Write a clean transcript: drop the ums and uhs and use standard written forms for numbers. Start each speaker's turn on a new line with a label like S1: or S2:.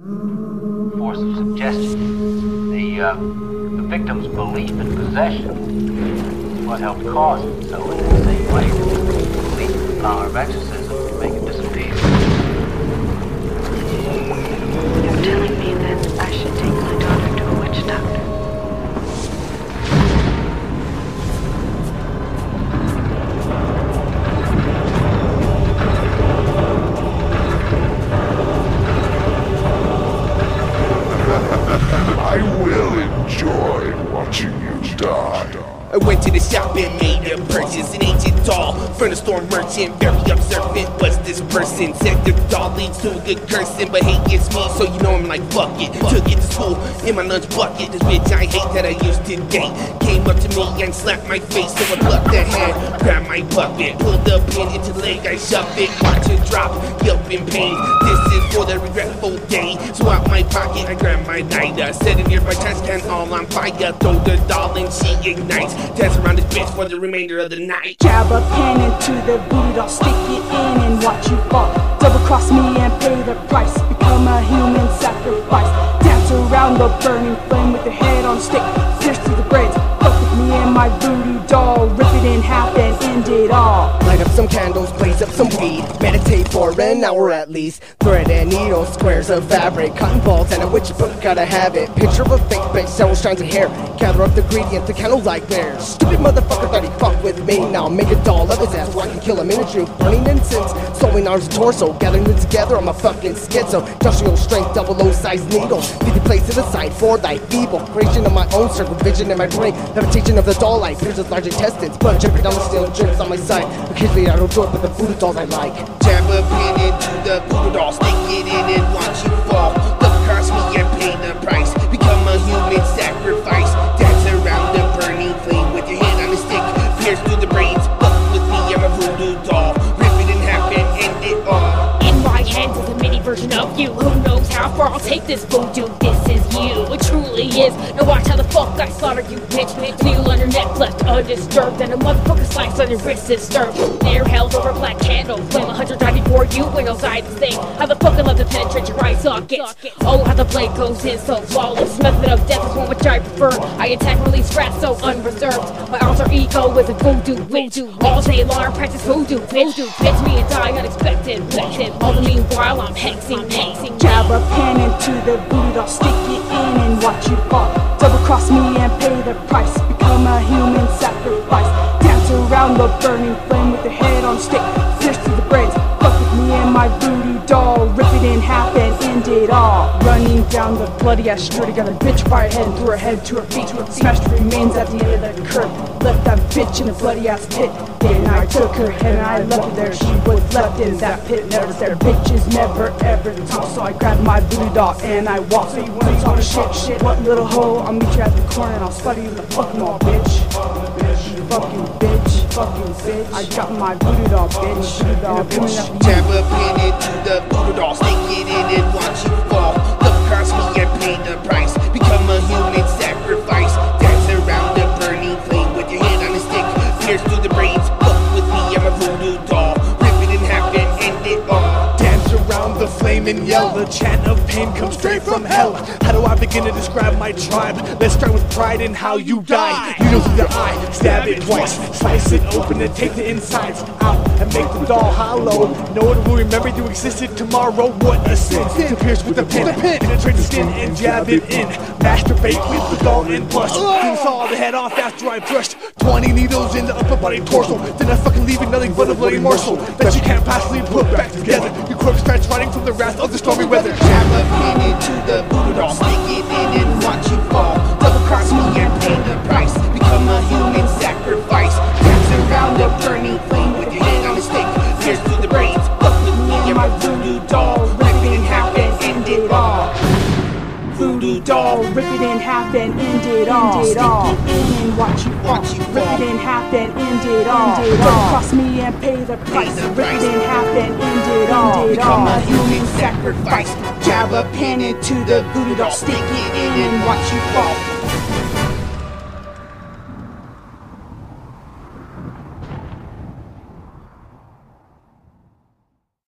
S1: Force of suggestion. The victim's belief in possession is what helped cause it. So in the same way, belief in the power of exorcism can make it disappear.
S2: You're telling me that I should take my daughter to a witch doctor?
S3: I will enjoy watching you die.
S4: I went to the shop and made a purchase. An ancient doll from the store merchant. Very observant was this person. Said the doll leads to the cursing. But hey, it's me, so you know I'm like, fuck it. Took it to school in my lunch bucket. This bitch I hate that I used to date came up to me and slapped my face. So I plucked the hand, grabbed my bucket, pulled the pin into the leg, I shoved it. Watch it drop, yelp in pain. This is for the regretful day. So out my pocket I grabbed my lighter, set it near my trash can all on fire. Throw the doll and she ignites. Dance around this bitch for the remainder of the night.
S5: Jab a pen into the boot, I'll stick it in and watch you fall. Double cross me and pay the price. Become a human sacrifice. Dance around the burning flame with your head on a stick. Pierce through the braids. Fuck with me and my voodoo doll. Rip it in half and end it all.
S4: Light up some candles, blaze up some weed. Meditate for an hour at least. Thread and needle, squares of fabric, cotton balls and a witch book, gotta have it. Picture of a fake bitch, several strands of hair. Gather up the ingredients, the candlelight bears. Stupid motherfucker thought he fucked with me. Now I'll make a doll of his ass so I can kill him in a dream. Burning incense, sewing arms and torso. Gathering them together, I'm a fucking schizo. Industrial strength, 00 size needle. 50 place to the side for thy feeble. Creation of my own circle, vision in my brain. Levitation of the doll light, pierces large intestines. Blood dripping down the steel, drips on my side. Occasionally I don't do it, but the voodoo dolls I like. Jab a pin into the voodoo doll, stick it in and watch you fall. Look across me and pay the price. Become a human sacrifice. Dance around the burning flame with your hand on a stick. Pierce through the brains. Fuck with me, I'm a voodoo doll. Rip it in half and end it all.
S6: In my hands is a mini version of you. Who knows how far I'll take this voodoo? This is you, it truly is. Now watch how the fuck I slaughter you, bitch. Needle on your neck left undisturbed, and a motherfucker slice on your wrist is disturbed. They're held over black candles. Flame 100 die before you when I'll die the same. How the fuck I love to penetrate your eye socket. Oh, how the blade goes in so flawless. Method of death is one which I prefer. I attack and release rats so unreserved. My alter ego is a voodoo witch. All day long I practice voodoo, bitch. Bitch me and die unexpected. All the meanwhile I'm hexing.
S5: Jab a pen into the boot, I'll stick it in and watch you fall. Double cross me and pay the price. Become a human sacrifice. Dance around the burning flame with your head on a stick. Pierce through the braids. Fuck with me and my voodoo doll. Rip it in half and end it all. Running down the bloody ass street, I got a bitch by her head and threw her head to her feet. Smashed her remains at the end of the curb. Left that bitch in a bloody ass pit. Then I took her head and I left her there. She was left in that pit, never there. Bitches never ever talk, so I grabbed my voodoo doll and I walked. So you wanna talk shit, what little hoe? I'll meet you at the corner and I'll sputter you in the fucking wall, bitch. Fucking bitch. I got my voodoo doll, bitch. Voodoo doll, bitch.
S4: Jab a pin into the voodoo doll, stick it in and watch you fall. Look across me and pay the price. Become a human sacrifice. Dance around the burning flame with your hand on a stick. Pierce through the brains. Fuck with me, I'm a voodoo doll. Rip it in half and end it all.
S7: Dance around the flame and yell. The chant of pain comes straight from hell. How do I begin to describe my tribe? Let's start with pride and how you die. You know through the eye, stab it twice. Slice it open and take the insides out and make the doll hollow. No one will remember you existed tomorrow. What a sin to pierce with a pin. Penetrate the skin and jab it in. Masturbate with the doll and blush. You saw the head off after I brushed 20 needles in the upper body torso. Then I fucking leave it nothing but a bloody morsel that you can't possibly put back together. Your corpse starts running from the wrath of the stormy weather.
S4: Jab a pin into the voodoo doll, stick it in and watch you fall. Double cross me and pay the price. Become a human sacrifice. Dance around the burning flame with your hand on a stick. Pierce through the brains. Fuck with me and my voodoo doll. Rip it in half and end it all.
S5: Voodoo doll, rip it in half and end it all. Stick it in and watch you fall. Rip it in half and end it all. Double cross me and pay the price. Rip it in half and end it all.
S4: Become a human sacrifice. Jab a pen into the voodoo doll, stick it in and watch you fall.